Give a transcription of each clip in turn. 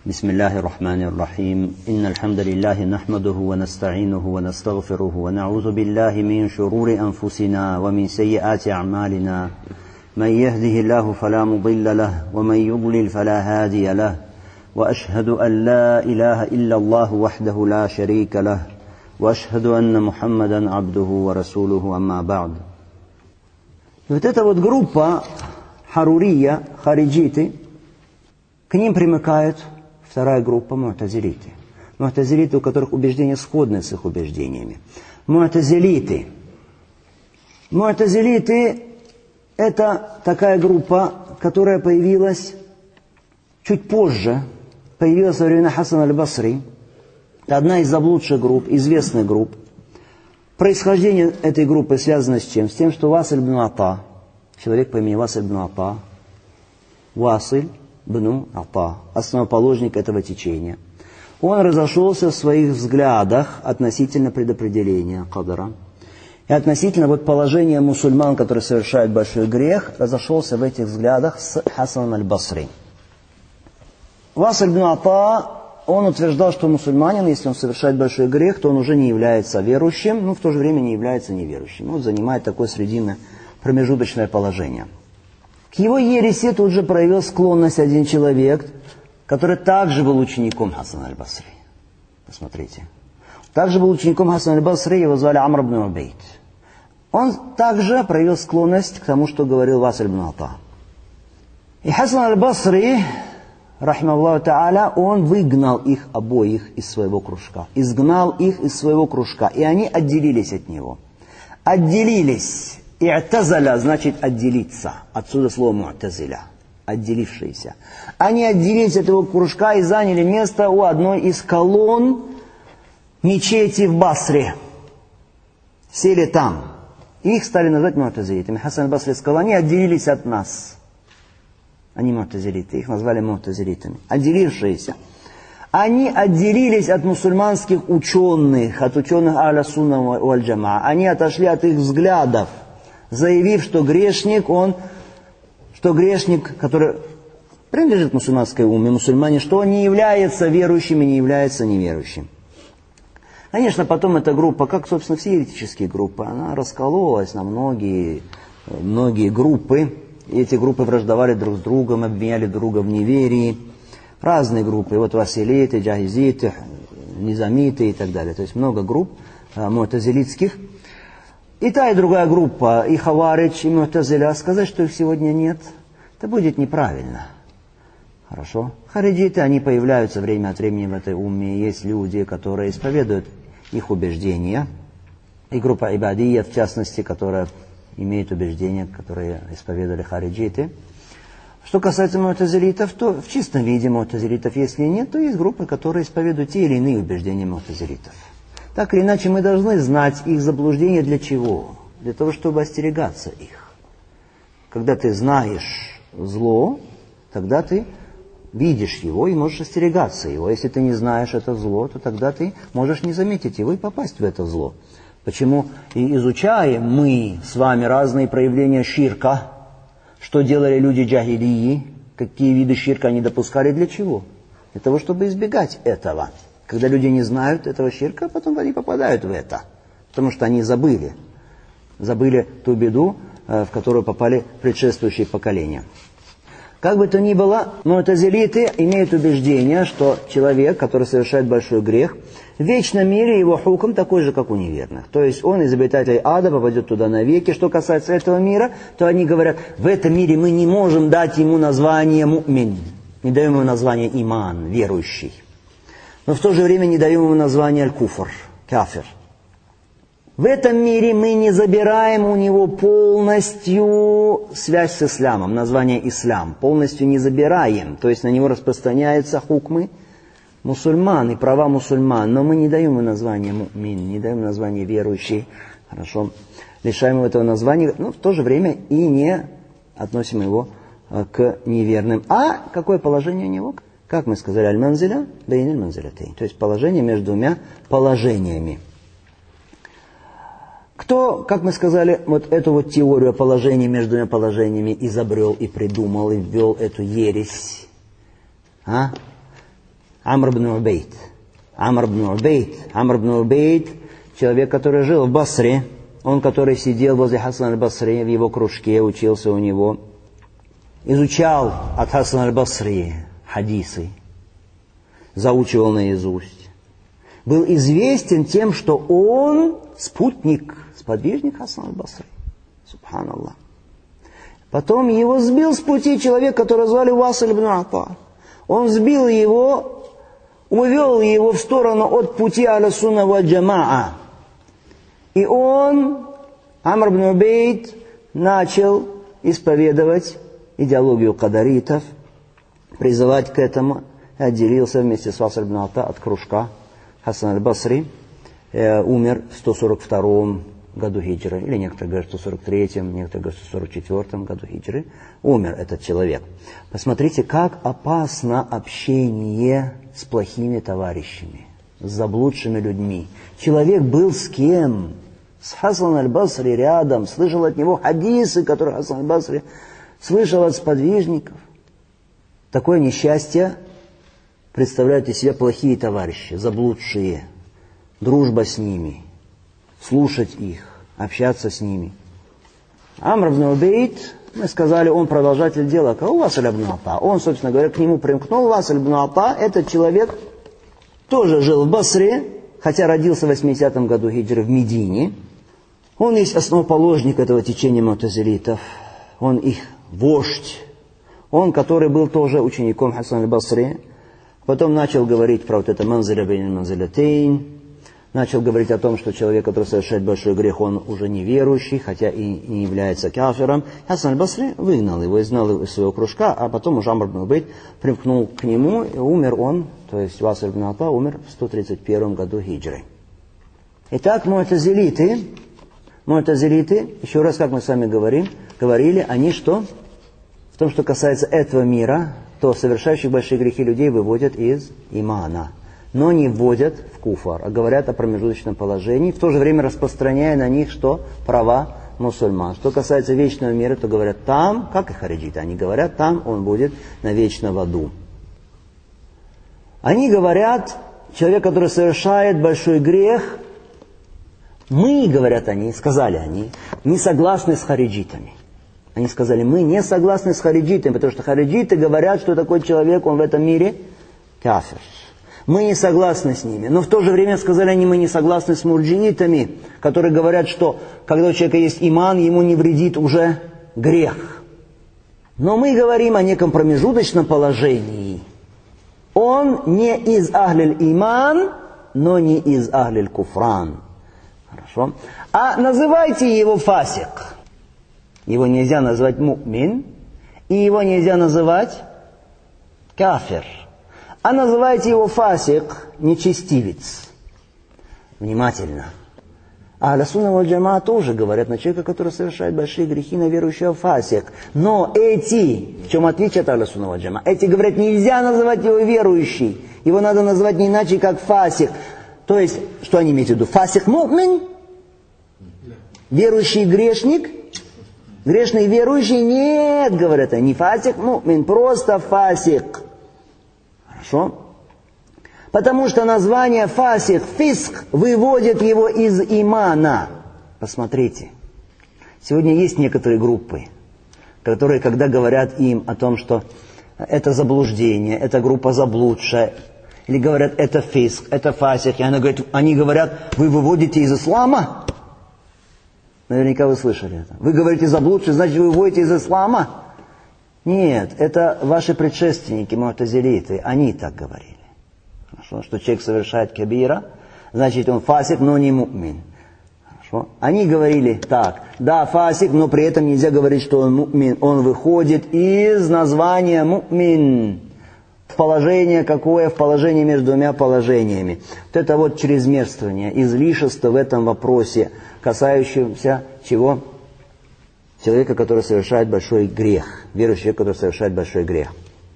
بسم الله الرحمن الرحيم إن الحمد لله نحمده ونستعينه ونستغفره ونعوذ بالله من شرور أنفسنا ومن سيئات أعمالنا من يهده الله فلا مضل له ومن يضلل فلا هادي له وأشهد أن لا إله إلا الله وحده لا شريك له وأشهد أن محمدا عبده ورسوله أما بعد. И вот эта вот группа харурия, хариджиты, к ним примыкают вторая группа му'тазилиты. Му'тазилиты, у которых убеждения сходны с их убеждениями. Му'тазилиты. Му'тазилиты – это такая группа, которая появилась чуть позже, появилась во времена Хасана аль-Басри. Это одна из заблудших групп, известных групп. Происхождение этой группы связано с чем? С тем, что Василь ибн Ата, человек по имени Василь ибн Ата, Василь ибн Ата, основоположник этого течения, он разошелся в своих взглядах относительно предопределения кадара. И относительно вот положения мусульман, которые совершают большой грех, разошелся в этих взглядах с Хасаном аль-Басри. Василь ибн Ата, он утверждал, что мусульманин, если он совершает большой грех, то он уже не является верующим, но в то же время не является неверующим. Он занимает такое срединное промежуточное положение. К его ереси тут же проявил склонность один человек, который также был учеником Хасана аль-Басри. Посмотрите. Также был учеником Хасана аль-Басри, его звали Амр ибн Убейд. Он также проявил склонность к тому, что говорил Василь ибн Ата. И Хасан аль-Басри, рахимахуллаху та'аля, он выгнал их обоих из своего кружка. Изгнал их из своего кружка. И они отделились от него. Отделились. И'тазаля значит отделиться. Отсюда слово му'тазиля. Отделившиеся. Они отделились от его кружка и заняли место у одной из колонн мечети в Басре. Сели там. Их стали называть му'тазилитами. Хасан аль-Басри сказал, они отделились от нас. Они му'тазилиты. Их назвали му'тазилитами. Отделившиеся. Они отделились от мусульманских ученых, от ученых Ахля Сунна валь Джамаа. Они отошли от их взглядов, заявив, что грешник, который принадлежит к мусульманской умме, мусульмане, что он не является верующим и не является неверующим. Конечно, потом эта группа, как, собственно, все еретические группы, она раскололась на многие группы. И эти группы враждовали друг с другом, обвиняли друга в неверии. Разные группы. И вот василиты, джахизиты, низамиты и так далее. То есть много групп му'тазилитских. И та, и другая группа, и хаваридж, и му'тазиля, сказать, что их сегодня нет, это будет неправильно. Хорошо? Хариджиты, они появляются время от времени в этой умме. Есть люди, которые исповедуют их убеждения. И группа ибадия, в частности, которая имеет убеждения, которые исповедовали хариджиты. Что касается му'тазилитов, то в чистом виде му'тазилитов, если нет, то есть группы, которые исповедуют те или иные убеждения му'тазилитов. Так или иначе, мы должны знать их заблуждения для чего? Для того, чтобы остерегаться их. Когда ты знаешь зло, тогда ты видишь его и можешь остерегаться его. Если ты не знаешь это зло, то тогда ты можешь не заметить его и попасть в это зло. Почему и изучаем мы с вами разные проявления ширка, что делали люди джахилии, какие виды ширка они допускали, для чего? Для того, чтобы избегать этого. Когда люди не знают этого ширка, потом они попадают в это. Потому что они забыли ту беду, в которую попали предшествующие поколения. Как бы то ни было, му'тазилиты имеют убеждение, что человек, который совершает большой грех, в вечном мире его хукм такой же, как у неверных. То есть он из обитателей ада попадет туда навеки. Что касается этого мира, то они говорят, в этом мире мы не можем дать ему название му'мин. Не даем ему название иман, верующий. Но в то же время не даем ему название аль-куфр, кафир. В этом мире мы не забираем у него полностью связь с исламом, название ислам. Полностью не забираем. То есть на него распространяются хукмы мусульман и права мусульман. Но мы не даем ему название му'мин, не даем название верующий. Хорошо. Лишаем его этого названия, но в то же время и не относим его к неверным. А какое положение у него? Как мы сказали, аль-манзиля бейн аль-манзилятейн. То есть положение между двумя положениями. Кто, как мы сказали, вот эту вот теорию положения между двумя положениями изобрел и придумал, и ввел эту ересь? Амр ибн Убейд. Амр ибн Убейд, человек, который жил в Басре, он, который сидел возле Хасана аль-Басри, в его кружке, учился у него, изучал от Хасана аль-Басри хадисы, заучивал наизусть. Был известен тем, что он спутник, сподвижник Хасана аль-Басри. Субханаллах. Потом его сбил с пути человек, которого звали Василь ибн Ата. Он сбил его, увел его в сторону от пути Ахлю-Сунна валь Джамаа. И он, Амр ибн Убейд, начал исповедовать идеологию кадаритов, призывать к этому, и отделился вместе с Василь ибн Ата от кружка. Хасан аль-Басри умер в 142 году хиджры, или некоторые говорят, в 143-м, некоторые говорят, в 144 году хиджры, умер этот человек. Посмотрите, как опасно общение с плохими товарищами, с заблудшими людьми. Человек был с кем? С Хасан аль-Басри рядом, слышал от него хадисы, которые Хасан аль-Басри слышал от сподвижников. Такое несчастье представляют из себя плохие товарищи, заблудшие. Дружба с ними, слушать их, общаться с ними. Амр ибн Убейд, мы сказали, он продолжатель дела, как у Василь ибн Ата. Он, собственно говоря, к нему примкнул. Василь ибн Ата, этот человек тоже жил в Басре, хотя родился в 80-м году хиджры в Медине. Он есть основоположник этого течения му'тазилитов. Он их вождь. Он, который был тоже учеником Хасана аль-Басри. Потом начал говорить про вот это манзиля бейн манзилятейн. Начал говорить о том, что человек, который совершает большой грех, он уже неверующий, хотя и не является кафиром. Хасан аль-Басри выгнал его, изгнал из своего кружка, а потом уже Амр ибн Убейд примкнул к нему, и умер он, то есть Василь ибн Ата умер в 131 году хиджры. Итак, му'тазилиты, еще раз, как мы с вами говорили, они что? В том, что касается этого мира, то совершающих большие грехи людей выводят из имана, но не вводят в куфар, а говорят о промежуточном положении, в то же время распространяя на них что? Права мусульман. Что касается вечного мира, то говорят там, как и хариджиты, они говорят там, он будет навечно в аду. Они говорят, человек, который совершает большой грех, мы, говорят они, сказали они, не согласны с хариджитами. Они сказали, мы не согласны с хариджитами, потому что хариджиты говорят, что такой человек, он в этом мире кафир. Мы не согласны с ними. Но в то же время, сказали они, мы не согласны с мурджиитами, которые говорят, что когда у человека есть иман, ему не вредит уже грех. Но мы говорим о неком промежуточном положении. Он не из ахлиль иман, но не из ахлиль куфран. Хорошо. А называйте его фасик. Его нельзя назвать му'мин, и его нельзя называть кафир. А называйте его фасик, нечестивец. Внимательно. А Ахлю-Сунна валь Джамаа тоже говорят на человека, который совершает большие грехи, на верующего фасик. Но эти, в чем отличие от Ахлю-Сунна валь Джамаа, эти говорят, нельзя называть его верующий. Его надо назвать не иначе, как фасик. То есть, что они имеют в виду? Фасик му'мин? Верующий грешник? Грешный верующий? Нет, говорят они. Фасик му'мин, просто фасик. Хорошо? Потому что название фасик, фиск, выводит его из имана. Посмотрите. Сегодня есть некоторые группы, которые, когда говорят им о том, что это заблуждение, это группа заблудшая, или говорят, это фиск, это фасик, и они говорят, вы выводите из ислама? Наверняка вы слышали это. Вы говорите заблудший, значит вы выводите из ислама? Нет, это ваши предшественники, му'тазилиты, они так говорили. Хорошо? Что человек совершает кабира, значит он фасик, но не му'мин. Хорошо? Они говорили так, да, фасик, но при этом нельзя говорить, что он му'мин. Он выходит из названия му'мин. Положение какое? В положении между двумя положениями. Вот это вот чрезмерствование, излишество в этом вопросе, касающемся чего? Человека, который совершает большой грех. Верующий человек, который совершает большой грех.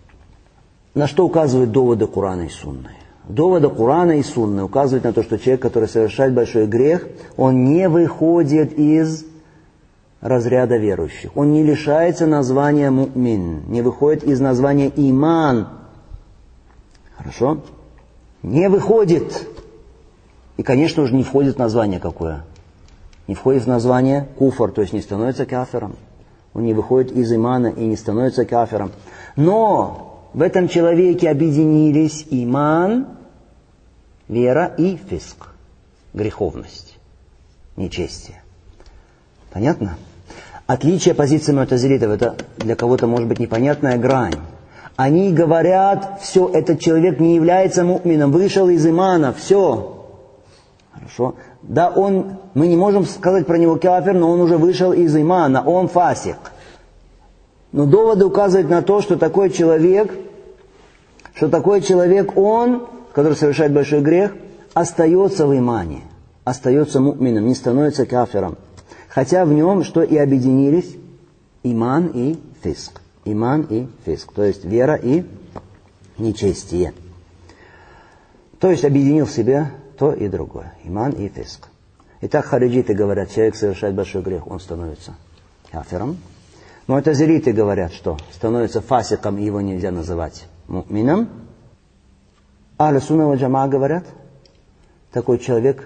На что указывают доводы Курана и Сунны? Доводы Курана и Сунны указывают на то, что человек, который совершает большой грех, он не выходит из разряда верующих. Он не лишается названия му'мин, не выходит из названия иман. Хорошо? не выходит. И, конечно же, не входит в название какое? Не входит в название куфр, то есть не становится кафиром. Он не выходит из имана и не становится кафиром. Но в этом человеке объединились иман, вера и фиск, греховность, нечестие. Понятно? Отличие позиции му'тазилитов, это для кого-то может быть непонятная грань. Они говорят, все, этот человек не является му'мином, вышел из имана, все. Хорошо. Да, мы не можем сказать про него кафир, но он уже вышел из имана, он фасик. Но доводы указывают на то, что такой человек, он, который совершает большой грех, остается в имане, остается му'мином, не становится кафиром. Хотя в нем что и объединились? Иман и фиск. Иман и фиск, то есть вера и нечестие. То есть объединил в себе то и другое. Иман и фиск. Итак, хариджиты говорят, человек совершает большой грех, он становится кафиром. Му'тазилиты говорят, что становится фасиком, и его нельзя называть му'мином. Ахлю сунна валь джамаа говорят, такой человек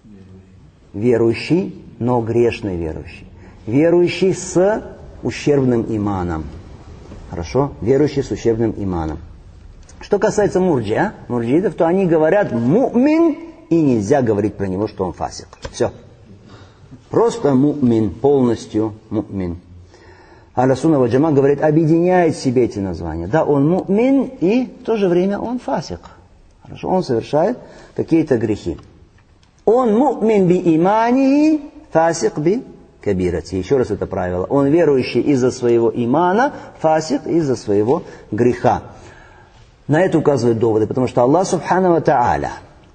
верующий, но грешный верующий. Верующий с ущербным иманом. Хорошо? Верующий с ущербным иманом. Что касается мурджиитов, то они говорят му'мин, и нельзя говорить про него, что он фасик. Все. Просто му'мин, полностью му'мин. Ахлю сунна валь джамаа говорит, объединяет в себе эти названия. Да, он му'мин, и в то же время он фасик. Хорошо? Он совершает какие-то грехи. Он му'мин би имани, фасик би кабирати. Еще раз это правило. Он верующий из-за своего имана, фасик из-за своего греха. На это указывают доводы, потому что Аллах субхану ва тааля,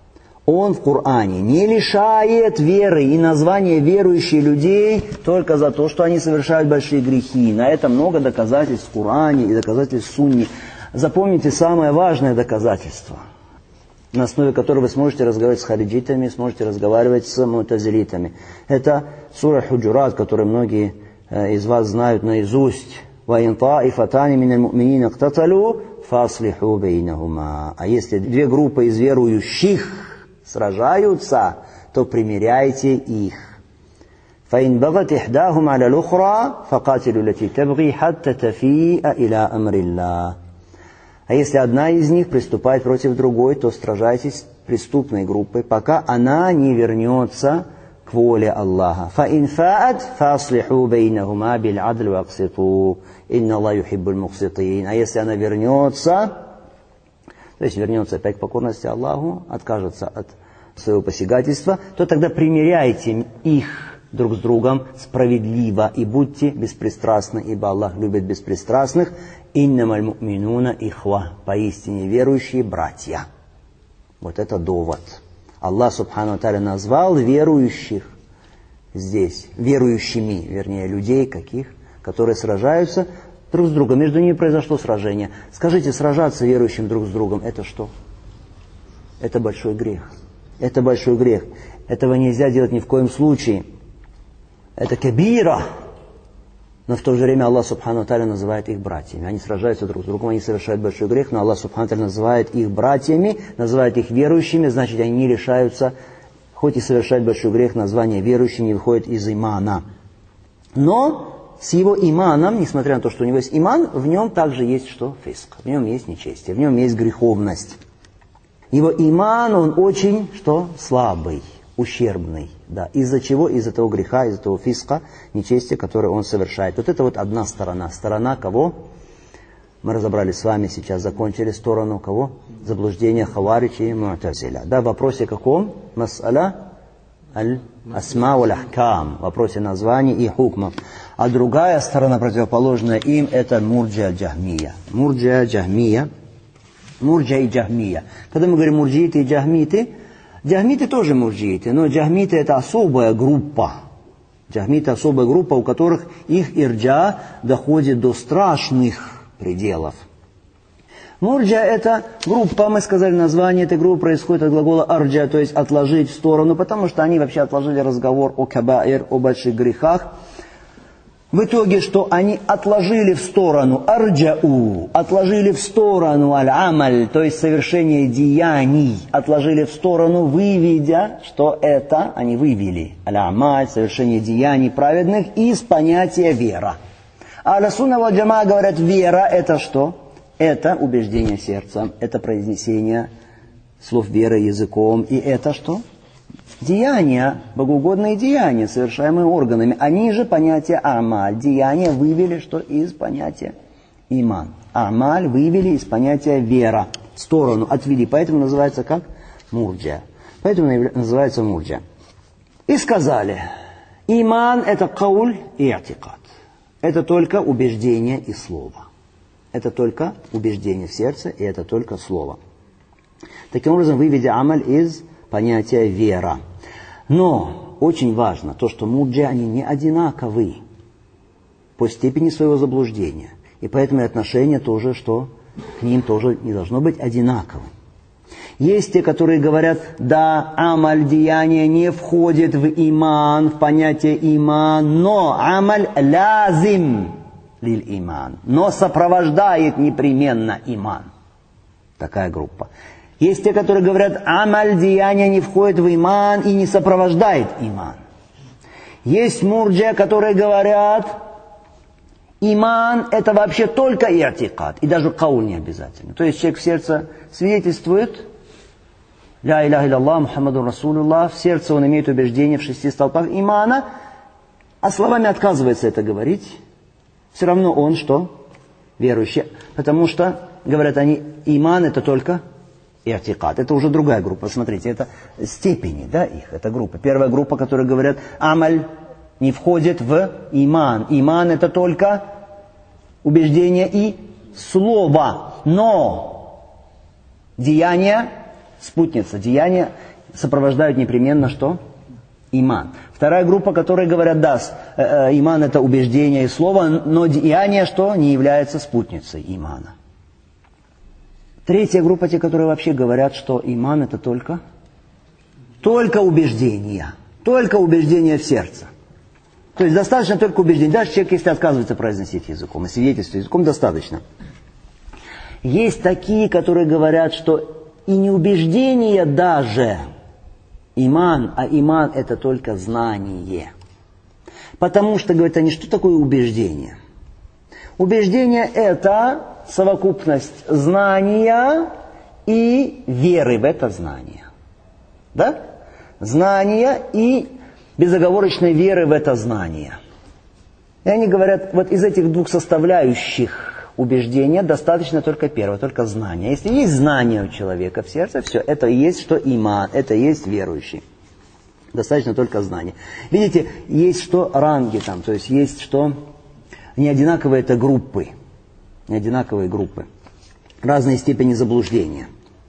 Он в Коране не лишает веры и названия верующих людей только за то, что они совершают большие грехи. На это много доказательств в Коране и доказательств в Сунне. Запомните самое важное доказательство, на основе которого вы сможете разговаривать с хариджитами, сможете разговаривать с му'тазилитами. Это сура Худжурат, которую многие из вас знают наизусть. وَإِنْ طَائِفَتَانِ مِنَ الْمُؤْمِنِينَ اقْتَتَلُوا فَأَصْلِحُوا بَيْنَهُمَا. А если две группы из верующих сражаются, то примиряйте их. فَإِنْ بَغَتْ إِحْدَاهُمْ عَلَى الْأُخْرَى فَقَاتِلُوا الَّتِي تَبْغِي حَتَّى تَفِيءَ إِلَى أَمْرِ اللَّهِ. А если одна из них приступает против другой, то сражайтесь преступной группой, пока она не вернется к воле Аллаха. فَإِنْ فَاءَتْ فَأَصْلِحُوا بَيْنَهُمَا بِالْعَدْلِ وَأَقْسِطُوا إِنَّ اللَّهَ يُحِبُّ الْمُقْسِطِينَ. А если она вернется, то есть вернется опять к покорности Аллаху, откажется от своего посягательства, то тогда примиряйте их друг с другом справедливо и будьте беспристрастны, ибо Аллах любит беспристрастных. «Иннамаль му'минуна ихва», поистине верующие братья. Вот это довод. Аллах субхану ва тааля назвал верующих здесь, верующими, вернее, людей каких, которые сражаются друг с другом. Между ними произошло сражение. Скажите, сражаться верующим друг с другом, это что? Это большой грех. Это большой грех. Этого нельзя делать ни в коем случае. Это кабира. Но в то же время Аллах субхану ва тааля называет их братьями. Они сражаются друг с другом, они совершают большой грех, но Аллах субхану ва тааля называет их братьями, называет их верующими, значит, они не лишаются, хоть и совершают большой грех, название верующим не выходит из имана. Но с его иманом, несмотря на то, что у него есть иман, в нем также есть что? Фиск. В нем есть нечестие, в нем есть греховность. Его иман, он очень, что? Слабый, ущербный. Да. Из-за чего? Из-за того греха, из-за того фиска, нечестия, которое он совершает. Вот это вот одна сторона. Сторона кого? Мы разобрали с вами, сейчас закончили сторону кого? Заблуждения хаварич и му'тазиля. Да, в вопросе каком? Мас'аля аль-асма валь-ахкам. В вопросе названий и хукмов. А другая сторона, противоположная им, это мурджия джахмия. Мурджия джахмия. Мурджия и джахмия. Когда мы говорим мурджииты и джахмиты, джахмиты тоже мурджииты, но джахмиты это особая группа. Джахмиты особая группа, у которых их ирджа доходит до страшных пределов. Мурджа это группа, мы сказали название этой группы, происходит от глагола арджа, то есть отложить в сторону, потому что они вообще отложили разговор о кабаир, о больших грехах. В итоге, что они отложили в сторону арджау, отложили в сторону аль-амаль, то есть совершение деяний, отложили в сторону, выведя, что это, они вывели аль-амаль, совершение деяний праведных из понятия вера. А Ахлю-сунна валь джамаа говорят, вера это что? Это убеждение сердцем, это произнесение слов веры языком, и это что? Деяния, богоугодные деяния, совершаемые органами, они же понятие амаль. Деяния вывели что из понятия иман. Амаль вывели из понятия вера. В сторону отвели. Поэтому называется как? Мурджа. Поэтому называется мурджа. И сказали, иман это кауль и атикад. Это только убеждение и слово. Это только убеждение в сердце, и это только слово. Таким образом, выведя амаль из понятия вера. Но очень важно то, что мурджи, они не одинаковы по степени своего заблуждения. И поэтому и отношение тоже, что к ним тоже не должно быть одинаковым. Есть те, которые говорят, да, амаль, деяние не входит в иман, в понятие иман, но амаль лазим лиль иман, но сопровождает непременно иман. Такая группа. Есть те, которые говорят, амаль, деяние не входит в иман и не сопровождает иман. Есть мурджи, которые говорят, иман это вообще только и'тикад, и даже кауль не обязательно. То есть человек в сердце свидетельствует, ля иляха илляллах, Мухаммадун Расулуллах, в сердце он имеет убеждение в 6 столпах имана, а словами отказывается это говорить, все равно он что? Верующий. Потому что, говорят они, иман это только и'тикад. Это уже другая группа. Смотрите, это степени, да, их, это группа. Первая группа, которая говорят, амаль не входит в иман. Иман это только убеждение и слово. Но деяния, спутница, деяния сопровождают непременно что? Иман. Вторая группа, которые говорят, да, иман это убеждение и слово, но деяние что? Не является спутницей имана. Третья группа, те, которые вообще говорят, что иман это только убеждение. Только убеждение в сердце. То есть достаточно только убеждение. Даже человек, если отказывается произносить языком, и свидетельствует языком, достаточно. Есть такие, которые говорят, что и не убеждение даже иман, а иман это только знание. Потому что, говорят они, что такое убеждение? Убеждение это совокупность знания и веры в это знание. Да? Знания и безоговорочной веры в это знание. И они говорят, вот из этих двух составляющих убеждения достаточно только первого, только знания. Если есть знание у человека в сердце, все, это и есть что иман, это и есть верующий. Достаточно только знания. Видите, есть что ранги там, то есть есть что не одинаковые это группы. Неодинаковые группы. Разные степени заблуждения.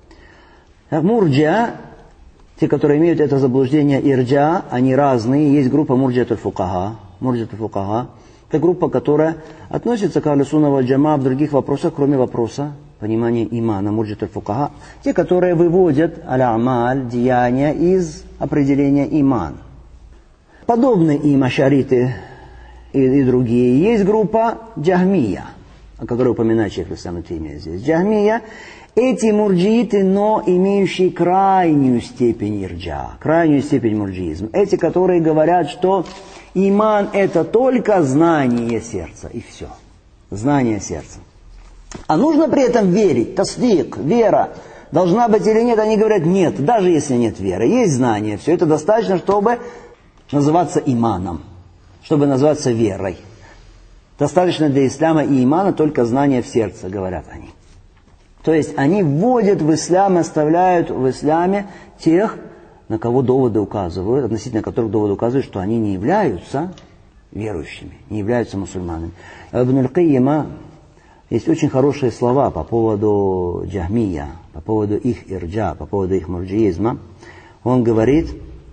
Мурджа, те, которые имеют это заблуждение ирджа, они разные. Есть группа мурджатуль фукаха. Мурджатуль фукаха. Это группа, которая относится к Ахлю-сунна валь джамаа в других вопросах, кроме вопроса понимания имана. Мурджатуль фукаха. Те, которые выводят аль-амаль, деяния из определения иман. Подобные им ашариты и другие. Есть группа джахмия, о которой упоминает шейх ислам ибн Таймия здесь. Джахмия, эти мурджииты, но имеющие крайнюю степень ирджа, крайнюю степень мурджиизма. Эти, которые говорят, что иман это только знание сердца, и все. Знание сердца. А нужно при этом верить, тасдик, вера. Должна быть или нет, они говорят нет, даже если нет веры. Есть знание, все это достаточно, чтобы называться иманом, чтобы называться верой. Достаточно для ислама и имана только знание в сердце, говорят они. То есть они вводят в ислам, оставляют в исламе тех, на кого доводы указывают, относительно которых доводы указывают, что они не являются верующими, не являются мусульманами. Ибн аль-Кайима есть очень хорошие слова по поводу джахмия, по поводу их ирджа, по поводу их мурджиизма. Он говорит,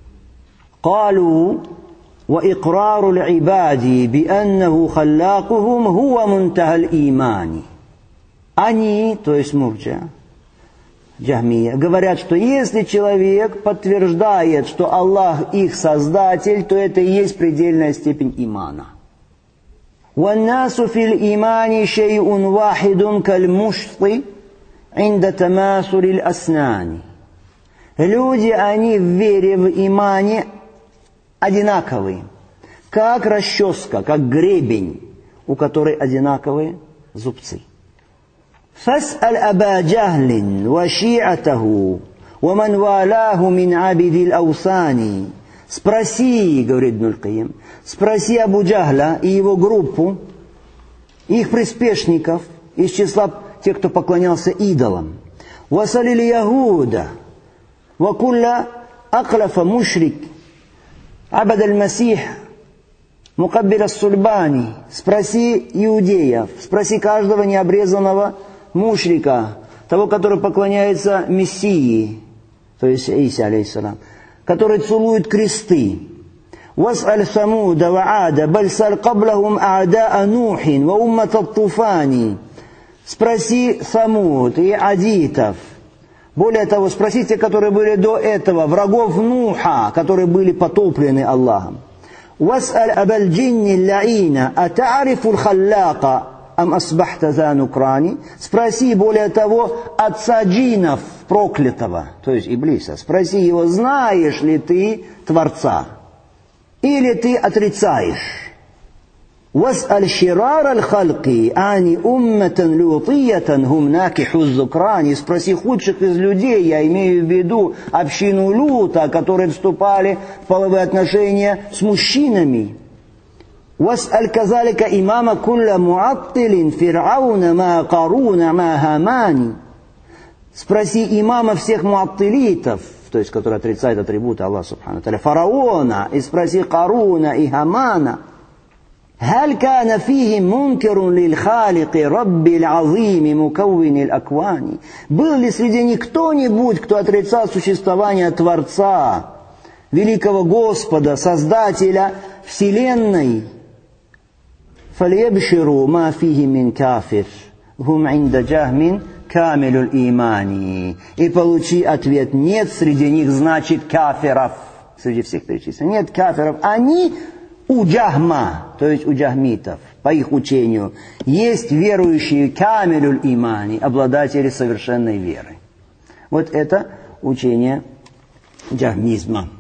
«Калу وإقرار العباد بأنه خلاقهم هو منتهى الإيمان». Они, то есть мурджа, джахмия, говорят, что если человек подтверждает, что Аллах их создатель, то это и есть предельная степень имана. والناس في الإيمان شيء واحد كالمشط عند تماثل الأسنان. Люди, они в вере, в имане одинаковые, как расческа, как гребень, у которой одинаковые зубцы. فاسأل أبا جهل وشيعته ومن والاه من عبد الأوثان. Спроси, говорит Ибн аль-Кайим, спроси Абу Джахля и его группу, их приспешников, из числа тех, кто поклонялся идолам. وَسَلِ الْيَهُودَ وَكُلَّ أَقْلَفَ مُشْرِكٍ عَبَدَ الْمَسِيحِ مُقَبِّلَ السُّلْبَانِ. Спроси иудеев, спроси каждого необрезанного мушрика, того, который поклоняется Мессии, то есть Иса, алейхиссалям, который целует кресты. وَاسْأَلْ ثَمُودَ وَعَادَ بَلْ سَلْ قَبْلَهُمْ أَعْدَاءَ نُوحٍ وَأُمَّةَ الطُّوفَانِ. Спроси Самуд и адитов. Более того, спроси те, которые были до этого, врагов Нуха, которые были потоплены Аллахом. وَاسْأَلْ أَبَا الْجِنِّ اللَّعِينَ أَتَعْرِفُ الْخَلَّاقَ أَمْ أَصْبَحْتَ ذَا نُكْرَانِ. Спроси, более того, отца джиннов проклятого, то есть Иблиса. Спроси его, знаешь ли ты Творца? Или ты отрицаешь? وَاسْأَلْ شِرَارَ الْخَلْقِ آنِ أُمَّةً لُوطِيَّةً هُمْ نَاكِحُ الذُّكْرَانِ. Спроси худших из людей, я имею в виду общину Лута, которые вступали в половые отношения с мужчинами. وَاسْأَلْ كَذَلِكَ إِمَامَ كُلَّ مُعَطِّلٍ فِرْعَوْنَ مَا قَارُونَ مَا هَامَانِ. Спроси имама всех муаттилитов, то есть которые отрицают атрибуты Аллаха Субхану ва Тааля, фараона, и спроси Каруна и Хамана. هل كان فيه منكر للخالق رب العظيم مكون الأكوان. Был ли среди них кто-нибудь, кто отрицал существование Творца, великого Господа, Создателя Вселенной? فليبشروا ما فيه من كافر هم عند جهم كامل الإيمان. И получи ответ: нет среди них, значит, кафиров, среди всех перечисленных, нет кафиров, они у Джахма, то есть у джахмитов, по их учению, есть верующие камилюль имани, обладатели совершенной веры. Вот это учение джахмизма.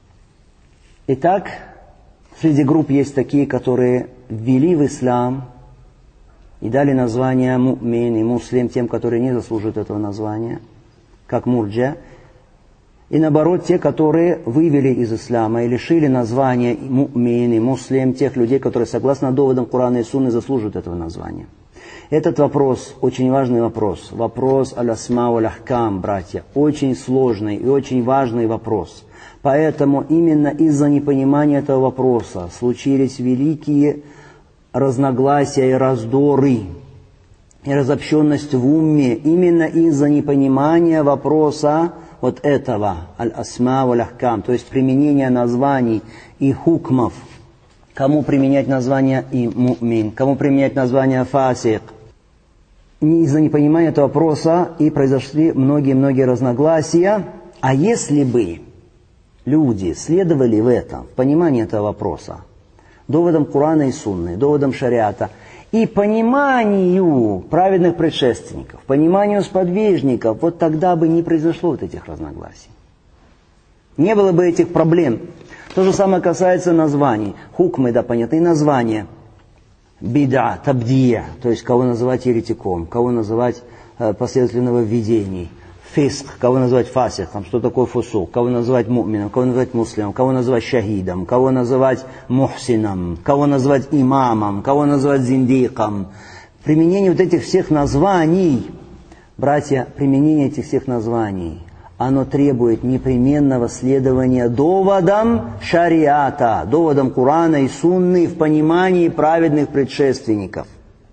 Итак, среди групп есть такие, которые ввели в ислам и дали название му'мин и муслим тем, которые не заслуживают этого названия, как мурджа. И наоборот, те, которые вывели из ислама и лишили названия му'мин и муслим тех людей, которые, согласно доводам Корана и Сунны, заслуживают этого названия. Этот вопрос, очень важный вопрос, вопрос аль-асма валь-ахкам, братья, очень сложный и очень важный вопрос. Поэтому именно из-за непонимания этого вопроса случились великие разногласия и раздоры, и разобщенность в умме, именно из-за непонимания вопроса вот этого, аль-асма валь-ахкам, то есть применение названий и хукмов. Кому применять название и му'мин, кому применять название фасик. Из-за непонимания этого вопроса и произошли многие-многие разногласия. А если бы люди следовали в этом, в понимании этого вопроса, доводам Корана и Сунны, доводам шариата, и пониманию праведных предшественников, пониманию сподвижников, вот тогда бы не произошло вот этих разногласий. Не было бы этих проблем. То же самое касается названий. Хукмы, да, понятны, названия. Бида, табдия, то есть кого называть еретиком, кого называть последователем нововведений. Фиск, кого называть фасихом, что такое фусук, кого называть му'мином, кого называть муслимом, кого называть шахидом, кого называть мухсином, кого называть имамом, кого называть зиндиком. Применение вот этих всех названий, братья, применение этих всех названий, оно требует непременного следования доводам шариата, доводам Корана и Сунны в понимании праведных предшественников.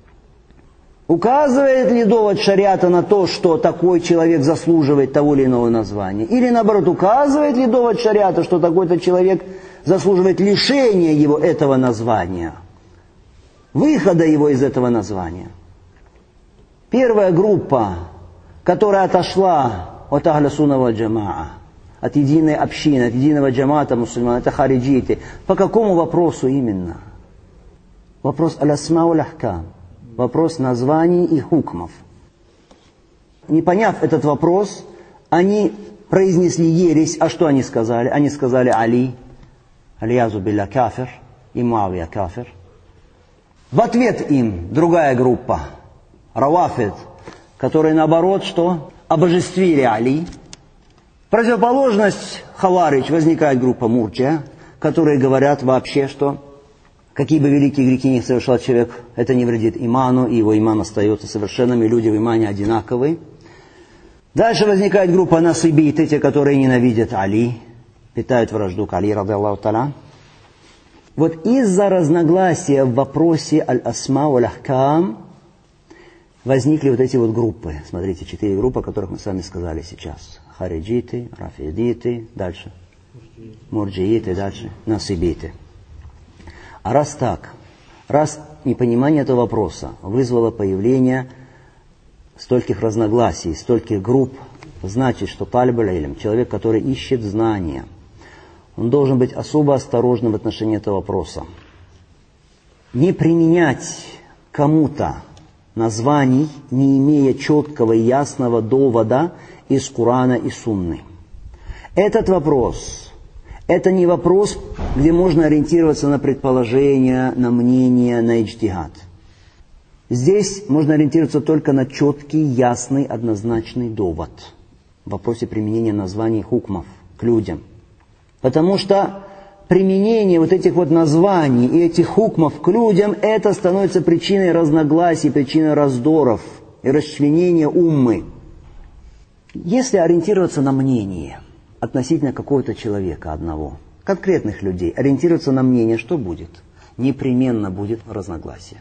Указывает ли довод шариата на то, что такой человек заслуживает того или иного названия? Или наоборот, указывает ли довод шариата, что такой-то человек заслуживает лишения его этого названия? Выхода его из этого названия? Первая группа, которая отошла от ахля сунна валь джамаа, от единой общины, от единого джамаата мусульман, это хариджиты. По какому вопросу именно? Вопрос аль-асма валь-ахкам. Вопрос названий и хукмов. Не поняв этот вопрос, они произнесли ересь. А что они сказали? Они сказали Али, аль-язу билля кафир, и Муавия кафир. В ответ им другая группа, равафид, которые наоборот что? Обожествили Али. Противоположность хаваридж, возникает группа мурджия, которые говорят вообще, что какие бы великие грехи ни совершал человек, это не вредит иману, и его иман остается совершенным, и люди в имане одинаковые. Дальше возникает группа насибиты, те, которые ненавидят Али, питают вражду к Али, ради Аллаху та'аля. Вот из-за разногласия в вопросе аль-асма валь-ахкам возникли вот эти вот группы. Смотрите, 4 группы, о которых мы с вами сказали сейчас. Хариджиты, рафидиты, дальше. Мурджииты, дальше. Насибиты. А раз так, раз непонимание этого вопроса вызвало появление стольких разногласий, стольких групп, значит, что талиб аль-илм, человек, который ищет знания, он должен быть особо осторожным в отношении этого вопроса. Не применять кому-то названий, не имея четкого и ясного довода из Корана и Сунны. Этот вопрос, это не вопрос, где можно ориентироваться на предположения, на мнения, на иджтихад. Здесь можно ориентироваться только на четкий, ясный, однозначный довод в вопросе применения названий хукмов к людям. Потому что применение вот этих вот названий и этих хукмов к людям, это становится причиной разногласий, причиной раздоров и расчленения уммы. Если ориентироваться на мнение относительно какого-то человека одного, конкретных людей, ориентироваться на мнение, что будет? Непременно будет разногласие.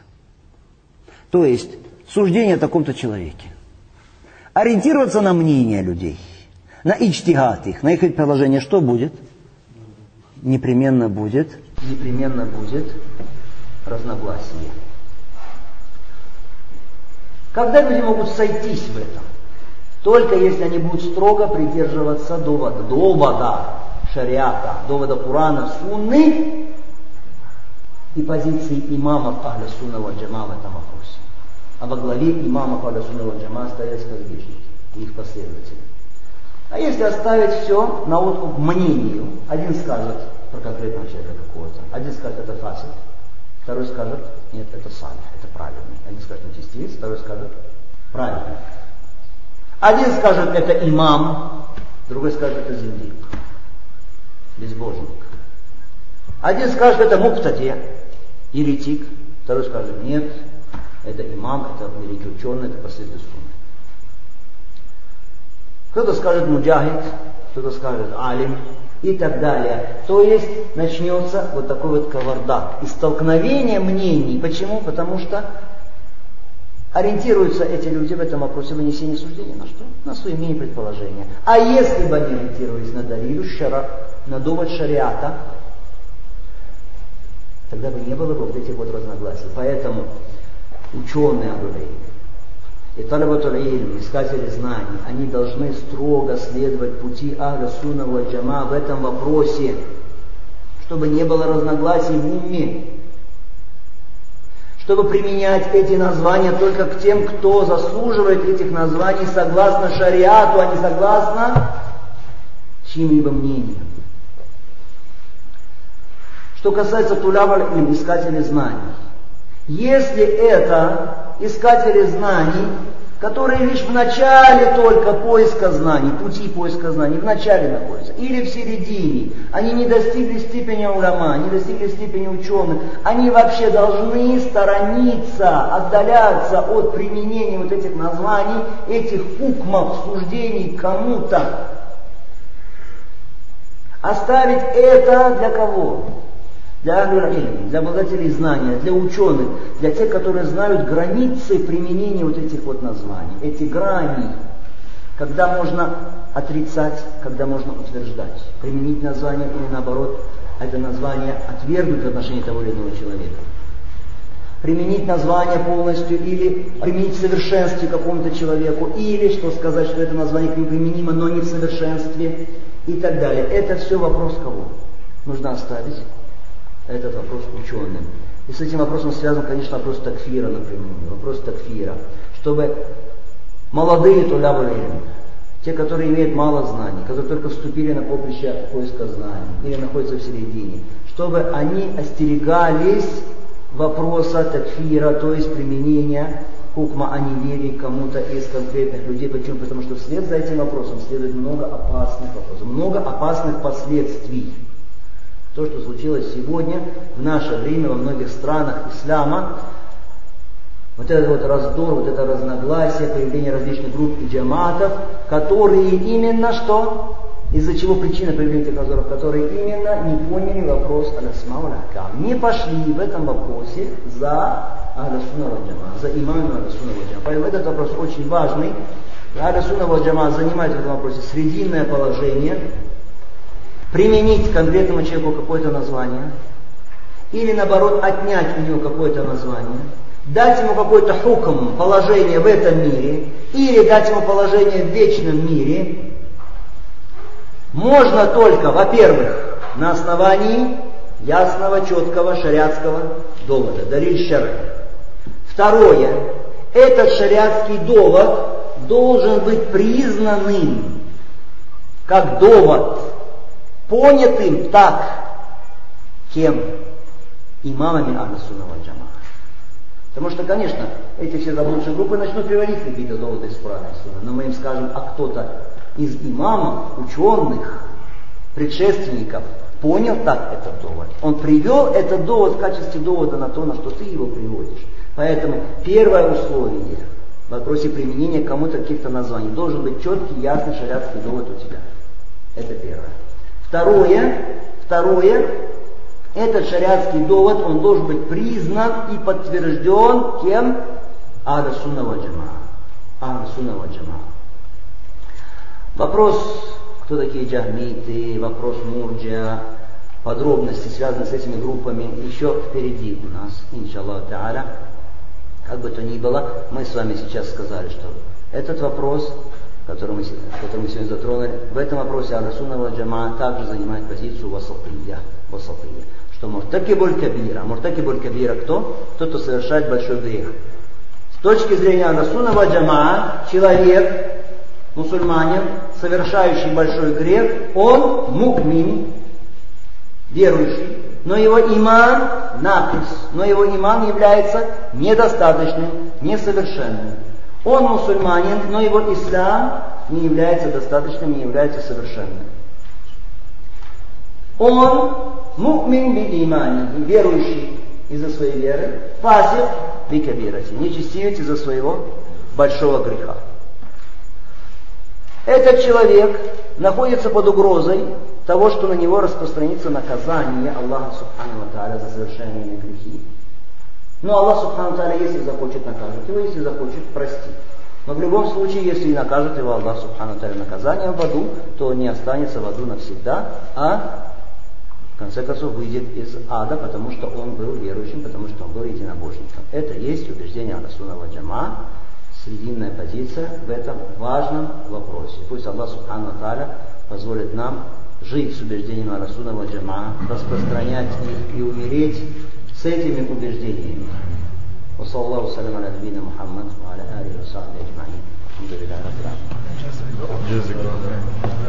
То есть суждение о таком-то человеке. Ориентироваться на мнение людей, на иджтихад их, на их предположение, что будет? Непременно будет разногласие. Когда люди могут сойтись в этом? Только если они будут строго придерживаться довода шариата, довода Корана, Сунны и позиции имамов Ахля Сунна валь Джама в этом вопросе. А во главе имамов Ахля Сунна валь Джама стоят сподвижники и их последователи. А если оставить все на откуп мнению, один скажет про конкретного человека какого-то, один скажет это фасид, второй скажет нет, это салих, это правильный. Один скажет нечестивец, второй скажет правильный. Один скажет это имам, другой скажет это зиндик, безбожник. Один скажет это муктади, еретик, второй скажет нет, это имам, это великий ученый, это последователь сунны. Кто-то скажет муджахид, кто-то скажет алим и так далее. То есть начнется вот такой вот кавардак и столкновение мнений. Почему? Потому что ориентируются эти люди в этом вопросе вынесения суждения на что? На свои мнения и предположения. А если бы они ориентировались на далилю шара, на довод шариата, тогда бы не было бы вот этих вот разногласий. Поэтому ученые и талабатуль илм, искатели знаний, они должны строго следовать пути Ахля Сунна валь Джама в этом вопросе, чтобы не было разногласий в умме, чтобы применять эти названия только к тем, кто заслуживает этих названий согласно шариату, а не согласно чьим-либо мнению. Что касается туляб аль-илм, искателей знаний, если это искатели знаний, которые лишь в начале только поиска знаний, пути поиска знаний, в начале находятся, или в середине, они не достигли степени уляма, не достигли степени ученых, они вообще должны сторониться, отдаляться от применения вот этих названий, этих хукмов, суждений кому-то. Оставить это для кого? Для ахль-илм, для обладателей знания, для ученых, для тех, которые знают границы применения вот этих вот названий, эти грани, когда можно отрицать, когда можно утверждать, применить название или наоборот, это название отвергнуть в отношении того или иного человека. Применить название полностью или применить в совершенстве какому-то человеку, или что сказать, что это название к нему применимо, но не в совершенстве и так далее. Это все вопрос кого? Нужно оставить этот вопрос ученым. И с этим вопросом связан, конечно, вопрос такфира напрямую. Вопрос такфира. Чтобы молодые тулябуль илм, те, которые имеют мало знаний, которые только вступили на поприще поиска знаний или находятся в середине, чтобы они остерегались вопроса такфира, то есть применения хукма о неверии кому-то из конкретных людей. Почему? Потому что вслед за этим вопросом следует много опасных вопросов, много опасных последствий. То, что случилось сегодня, в наше время, во многих странах ислама, вот этот вот раздор, вот это разногласие, появление различных групп и джаматов, которые именно что? Из-за чего причина появления этих раздоров? Которые именно не поняли вопрос аль-асма валь-ахкам. Не пошли в этом вопросе за Ахлю-сунна валь-джамаа, за имамами Ахлю-сунна валь-джамаа. Поэтому этот вопрос очень важный. Ахлю-сунна валь-джамаа занимает в этом вопросе срединное положение. Применить конкретному человеку какое-то название, или наоборот отнять у него какое-то название, дать ему какой-то хукм, положение в этом мире, или дать ему положение в вечном мире, можно только, во-первых, на основании ясного, четкого шариатского довода, далиль шар'и. Второе, этот шариатский довод должен быть признанным как довод, понятым так, кем? Имамами Ахлю-сунна валь-джамаа. Потому что, конечно, эти все заблудшие группы начнут приводить какие-то доводы из Корана и Сунны, но мы им скажем, а кто-то из имамов, ученых, предшественников понял так этот довод. Он привел этот довод в качестве довода на то, на что ты его приводишь. Поэтому первое условие в вопросе применения кому-то каких-то названий должен быть четкий, ясный шариатский довод у тебя. Это первое. Второе, этот шариатский довод, он должен быть признан и подтвержден кем? Ахлю-сунна валь-джамаа. Ахлю-сунна валь-джамаа. Вопрос, кто такие джахмиты, вопрос мурджа, подробности, связанные с этими группами, еще впереди у нас, иншаллах та'аля. Как бы то ни было, мы с вами сейчас сказали, что этот вопрос, который мы сегодня затронули, в этом вопросе Ахлю-сунна валь-джамаа также занимает позицию васатия. Что муртакибуль кабира кто? Тот, кто совершает большой грех. С точки зрения Ахлю-сунна валь-джамаа, человек, мусульманин, совершающий большой грех, он мукмин, верующий, но его иман накис, но его иман является недостаточным, несовершенным. Он мусульманин, но его ислам не является достаточным, не является совершенным. Он мукмин би имани, верующий из-за своей веры, фасик би кабирати, нечестивец из-за своего большого греха. Этот человек находится под угрозой того, что на него распространится наказание Аллаха Субхану ва Тааля за совершенные грехи. Но Аллах Субхану ва Тааля, если захочет, накажет его, если захочет, простит. Но в любом случае, если и накажет его Аллах Субхану ва Тааля наказанием в аду, то он не останется в аду навсегда, а в конце концов выйдет из ада, потому что он был верующим, потому что он был единобожником. Это есть убеждение Ахлю-сунна валь-джамаа, срединная позиция в этом важном вопросе. Пусть Аллах Субхану ва Тааля позволит нам жить с убеждением Ахлю-сунна валь-джамаа, распространять их и умереть с этими убеждениями. وصلى الله وسلم على نبينا محمد وعلى آله وصحبه أجمعين. الحمد لله رب العالمين.